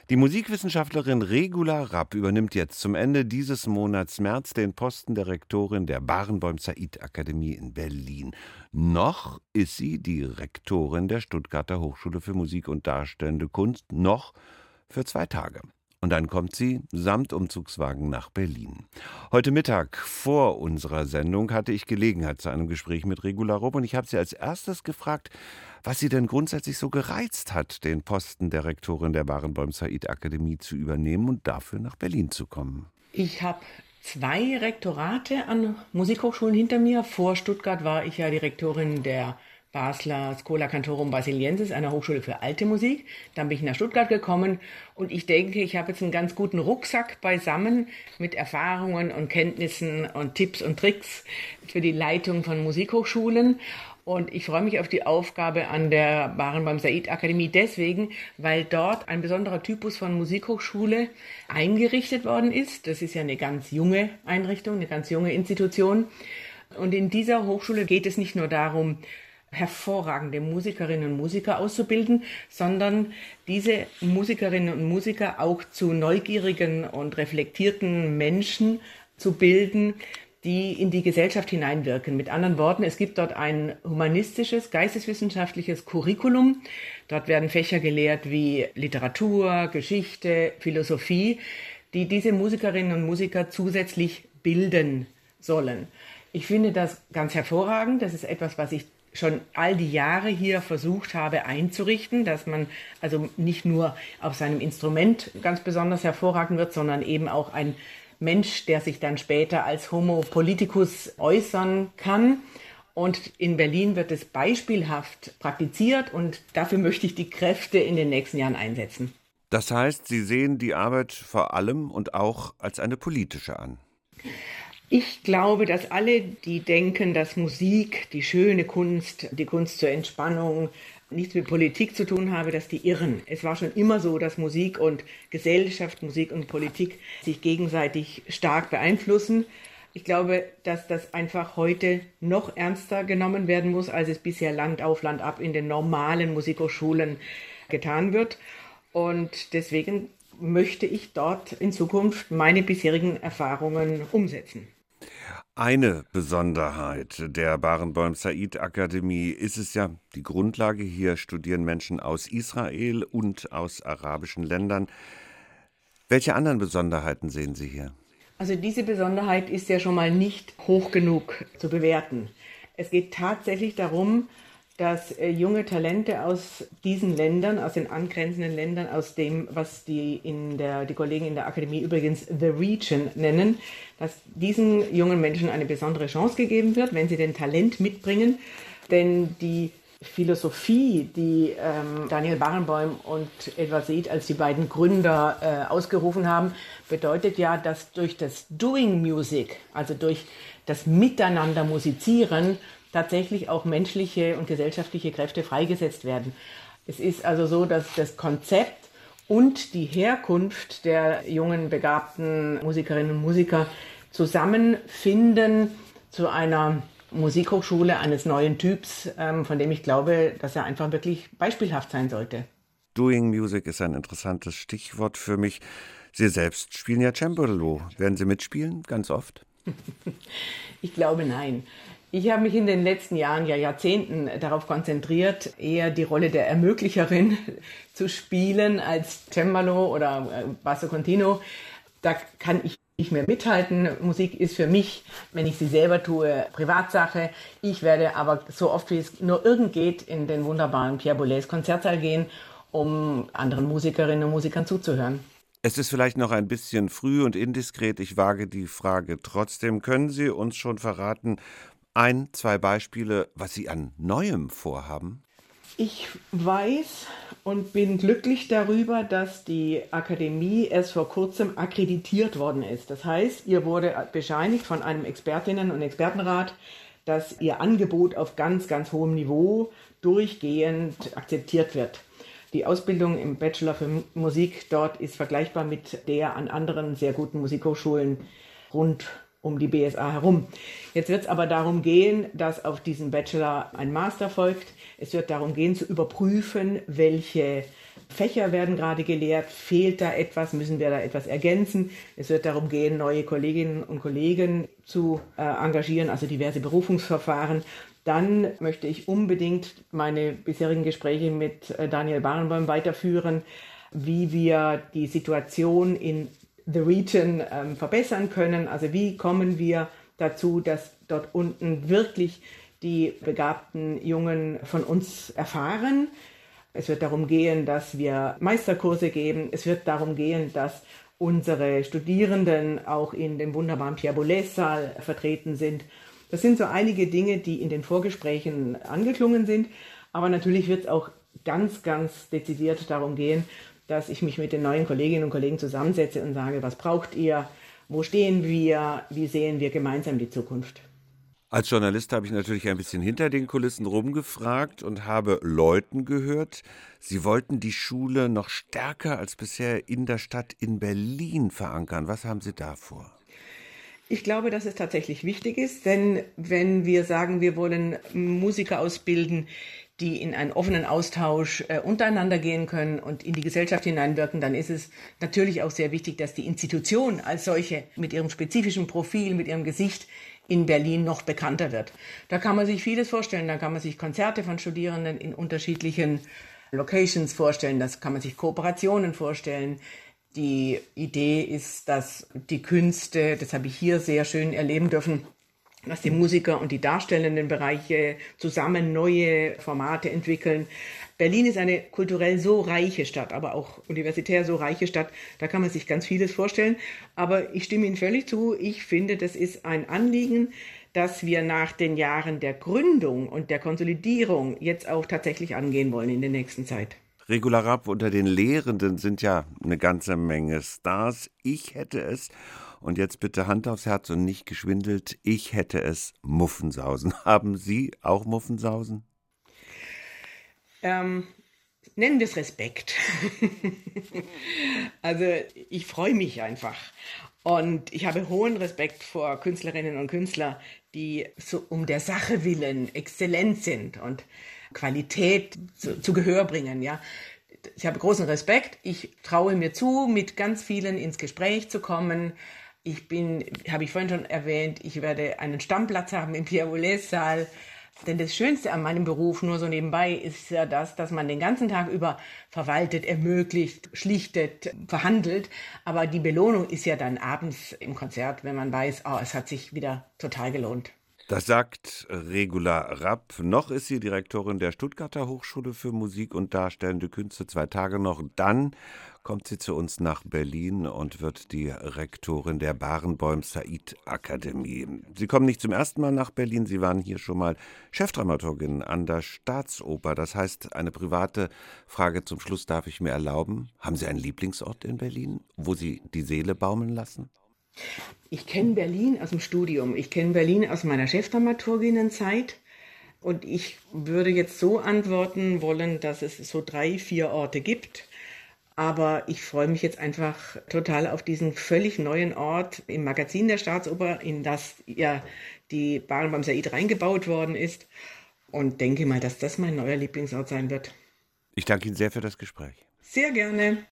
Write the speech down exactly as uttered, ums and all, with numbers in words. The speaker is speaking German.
Die Musikwissenschaftlerin Regula Rapp übernimmt jetzt zum Ende dieses Monats März den Posten der Rektorin der Barenboim-Said-Akademie in Berlin. Noch ist sie die Rektorin der Stuttgarter Hochschule für Musik und Darstellende Kunst, noch für zwei Tage. Und dann kommt sie samt Umzugswagen nach Berlin. Heute Mittag vor unserer Sendung hatte ich Gelegenheit zu einem Gespräch mit Regula Rapp und ich habe sie als erstes gefragt, was sie denn grundsätzlich so gereizt hat, den Posten der Rektorin der Barenboim-Said-Akademie zu übernehmen und dafür nach Berlin zu kommen. Ich habe zwei Rektorate an Musikhochschulen hinter mir. Vor Stuttgart war ich ja die Rektorin der Basler Schola Cantorum Basiliensis, einer Hochschule für alte Musik. Dann bin ich nach Stuttgart gekommen und ich denke, ich habe jetzt einen ganz guten Rucksack beisammen mit Erfahrungen und Kenntnissen und Tipps und Tricks für die Leitung von Musikhochschulen. Und ich freue mich auf die Aufgabe an der Barenboim-Said-Akademie deswegen, weil dort ein besonderer Typus von Musikhochschule eingerichtet worden ist. Das ist ja eine ganz junge Einrichtung, eine ganz junge Institution. Und in dieser Hochschule geht es nicht nur darum, hervorragende Musikerinnen und Musiker auszubilden, sondern diese Musikerinnen und Musiker auch zu neugierigen und reflektierten Menschen zu bilden, die in die Gesellschaft hineinwirken. Mit anderen Worten, es gibt dort ein humanistisches, geisteswissenschaftliches Curriculum. Dort werden Fächer gelehrt wie Literatur, Geschichte, Philosophie, die diese Musikerinnen und Musiker zusätzlich bilden sollen. Ich finde das ganz hervorragend. Das ist etwas, was ich schon all die Jahre hier versucht habe einzurichten, dass man also nicht nur auf seinem Instrument ganz besonders hervorragend wird, sondern eben auch ein Mensch, der sich dann später als Homo politicus äußern kann. Und in Berlin wird es beispielhaft praktiziert und dafür möchte ich die Kräfte in den nächsten Jahren einsetzen. Das heißt, Sie sehen die Arbeit vor allem und auch als eine politische an. Ich glaube, dass alle, die denken, dass Musik, die schöne Kunst, die Kunst zur Entspannung, nichts mit Politik zu tun habe, dass die irren. Es war schon immer so, dass Musik und Gesellschaft, Musik und Politik sich gegenseitig stark beeinflussen. Ich glaube, dass das einfach heute noch ernster genommen werden muss, als es bisher Land auf Land ab in den normalen Musikhochschulen getan wird. Und deswegen möchte ich dort in Zukunft meine bisherigen Erfahrungen umsetzen. Eine Besonderheit der Barenboim-Said-Akademie ist es ja, die Grundlage, hier studieren Menschen aus Israel und aus arabischen Ländern. Welche anderen Besonderheiten sehen Sie hier? Also diese Besonderheit ist ja schon mal nicht hoch genug zu bewerten. Es geht tatsächlich darum, dass junge Talente aus diesen Ländern, aus den angrenzenden Ländern, aus dem, was die, in der, die Kollegen in der Akademie übrigens The Region nennen, dass diesen jungen Menschen eine besondere Chance gegeben wird, wenn sie den Talent mitbringen. Denn die Philosophie, die ähm, Daniel Barenboim und Edward Said als die beiden Gründer äh, ausgerufen haben, bedeutet ja, dass durch das Doing Music, also durch das Miteinander musizieren, tatsächlich auch menschliche und gesellschaftliche Kräfte freigesetzt werden. Es ist also so, dass das Konzept und die Herkunft der jungen, begabten Musikerinnen und Musiker zusammenfinden zu einer Musikhochschule eines neuen Typs, von dem ich glaube, dass er einfach wirklich beispielhaft sein sollte. Doing Music ist ein interessantes Stichwort für mich. Sie selbst spielen ja Cembalo. Werden Sie mitspielen, ganz oft? Ich glaube, nein. Ich habe mich in den letzten Jahren, ja Jahrzehnten darauf konzentriert, eher die Rolle der Ermöglicherin zu spielen als Cembalo oder Basso Continuo. Da kann ich nicht mehr mithalten. Musik ist für mich, wenn ich sie selber tue, Privatsache. Ich werde aber so oft wie es nur irgend geht in den wunderbaren Pierre Boulez Konzertsaal gehen, um anderen Musikerinnen und Musikern zuzuhören. Es ist vielleicht noch ein bisschen früh und indiskret. Ich wage die Frage trotzdem. Können Sie uns schon verraten, ein, zwei Beispiele, was Sie an Neuem vorhaben? Ich weiß und bin glücklich darüber, dass die Akademie erst vor kurzem akkreditiert worden ist. Das heißt, ihr wurde bescheinigt von einem Expertinnen- und Expertenrat, dass ihr Angebot auf ganz, ganz hohem Niveau durchgehend akzeptiert wird. Die Ausbildung im Bachelor für Musik dort ist vergleichbar mit der an anderen sehr guten Musikhochschulen rund um die B S A herum. Jetzt wird es aber darum gehen, dass auf diesem Bachelor ein Master folgt. Es wird darum gehen, zu überprüfen, welche Fächer werden gerade gelehrt. Fehlt da etwas? Müssen wir da etwas ergänzen? Es wird darum gehen, neue Kolleginnen und Kollegen zu äh, engagieren, also diverse Berufungsverfahren. Dann möchte ich unbedingt meine bisherigen Gespräche mit äh, Daniel Barenboim weiterführen, wie wir die Situation in The Region ähm, verbessern können. Also wie kommen wir dazu, dass dort unten wirklich die begabten Jungen von uns erfahren. Es wird darum gehen, dass wir Meisterkurse geben. Es wird darum gehen, dass unsere Studierenden auch in dem wunderbaren Pierre Boulez-Saal vertreten sind. Das sind so einige Dinge, die in den Vorgesprächen angeklungen sind. Aber natürlich wird es auch ganz, ganz dezidiert darum gehen, dass ich mich mit den neuen Kolleginnen und Kollegen zusammensetze und sage, was braucht ihr, wo stehen wir, wie sehen wir gemeinsam die Zukunft. Als Journalist habe ich natürlich ein bisschen hinter den Kulissen rumgefragt und habe Leuten gehört, sie wollten die Schule noch stärker als bisher in der Stadt in Berlin verankern. Was haben Sie da vor? Ich glaube, dass es tatsächlich wichtig ist, denn wenn wir sagen, wir wollen Musiker ausbilden, die in einen offenen Austausch äh, untereinander gehen können und in die Gesellschaft hineinwirken, dann ist es natürlich auch sehr wichtig, dass die Institution als solche mit ihrem spezifischen Profil, mit ihrem Gesicht in Berlin noch bekannter wird. Da kann man sich vieles vorstellen. Da kann man sich Konzerte von Studierenden in unterschiedlichen Locations vorstellen. Das kann man sich Kooperationen vorstellen. Die Idee ist, dass die Künste, das habe ich hier sehr schön erleben dürfen, dass die Musiker und die darstellenden Bereiche zusammen neue Formate entwickeln. Berlin ist eine kulturell so reiche Stadt, aber auch universitär so reiche Stadt. Da kann man sich ganz vieles vorstellen. Aber ich stimme Ihnen völlig zu. Ich finde, das ist ein Anliegen, dass wir nach den Jahren der Gründung und der Konsolidierung jetzt auch tatsächlich angehen wollen in der nächsten Zeit. Regula Rapp, unter den Lehrenden sind ja eine ganze Menge Stars. Ich hätte es, und jetzt bitte Hand aufs Herz und nicht geschwindelt, ich hätte es Muffensausen. Haben Sie auch Muffensausen? Ähm, nennen wir es Respekt. Also ich freue mich einfach. Und ich habe hohen Respekt vor Künstlerinnen und Künstlern, die so um der Sache willen exzellent sind und Qualität zu, zu Gehör bringen. Ja. Ich habe großen Respekt. Ich traue mir zu, mit ganz vielen ins Gespräch zu kommen. Ich bin, habe ich vorhin schon erwähnt, ich werde einen Stammplatz haben im Pierre Boulez-Saal. Denn das Schönste an meinem Beruf, nur so nebenbei, ist ja das, dass man den ganzen Tag über verwaltet, ermöglicht, schlichtet, verhandelt. Aber die Belohnung ist ja dann abends im Konzert, wenn man weiß, oh, es hat sich wieder total gelohnt. Das sagt Regula Rapp. Noch ist sie Direktorin der Stuttgarter Hochschule für Musik und Darstellende Künste. Zwei Tage noch. Dann kommt sie zu uns nach Berlin und wird die Rektorin der Barenboim-Said-Akademie. Sie kommen nicht zum ersten Mal nach Berlin. Sie waren hier schon mal Chefdramaturgin an der Staatsoper. Das heißt, eine private Frage zum Schluss darf ich mir erlauben. Haben Sie einen Lieblingsort in Berlin, wo Sie die Seele baumeln lassen? Ich kenne Berlin aus dem Studium. Ich kenne Berlin aus meiner Chefdramaturginnenzeit. Und ich würde jetzt so antworten wollen, dass es so drei, vier Orte gibt. Aber ich freue mich jetzt einfach total auf diesen völlig neuen Ort im Magazin der Staatsoper, in das ja die Barenboim-Said reingebaut worden ist. Und denke mal, dass das mein neuer Lieblingsort sein wird. Ich danke Ihnen sehr für das Gespräch. Sehr gerne.